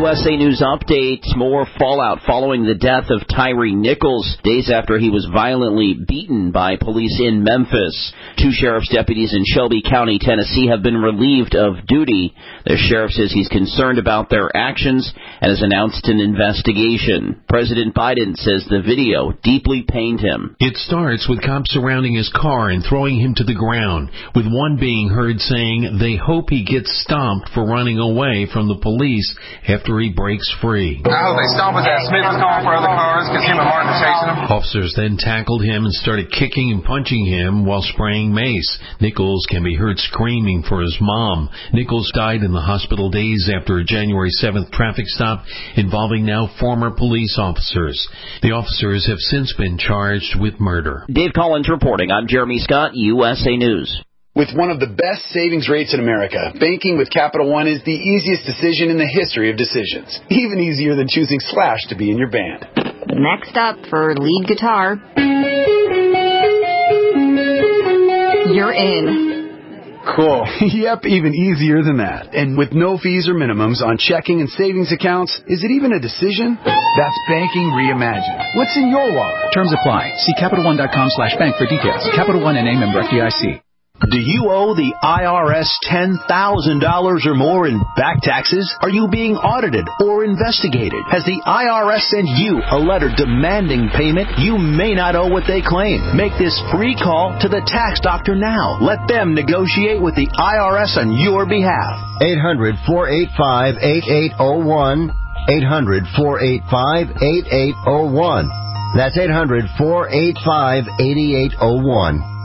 USA News Update. More fallout following the death of Tyree Nichols, days after he was violently beaten by police in Memphis. 2 sheriff's deputies in Shelby County, Tennessee, have been relieved of duty. The sheriff says he's concerned about their actions and has announced an investigation. President Biden says the video deeply pained him. It starts with cops surrounding his car and throwing him to the ground, with one being heard saying they hope he gets stomped for running away from the police after he breaks free. I hope they stomp his ass. Smith was calling for other cars because him and Martin are chasing him. Officers then tackled him and started kicking and punching him while spraying mace. Nichols can be heard screaming for his mom. Nichols died in the hospital days after a January 7th traffic stop involving now former police officers. The officers have since been charged with murder. Dave Collins reporting. I'm Jeremy Scott, USA News. With one of the best savings rates in America, banking with Capital One is the easiest decision in the history of decisions. Even easier than choosing Slash to be in your band. Next up for lead guitar. You're in. Cool. Yep, even easier than that. And with no fees or minimums on checking and savings accounts, is it even a decision? That's banking reimagined. What's in your wallet? Terms apply. See CapitalOne.com/bank for details. Capital One N.A. member FDIC. Do you owe the IRS $10,000 or more in back taxes? Are you being audited or investigated? Has the IRS sent you a letter demanding payment? You may not owe what they claim. Make this free call to the tax doctor now. Let them negotiate with the IRS on your behalf. 800-485-8801. 800-485-8801. That's 800-485-8801.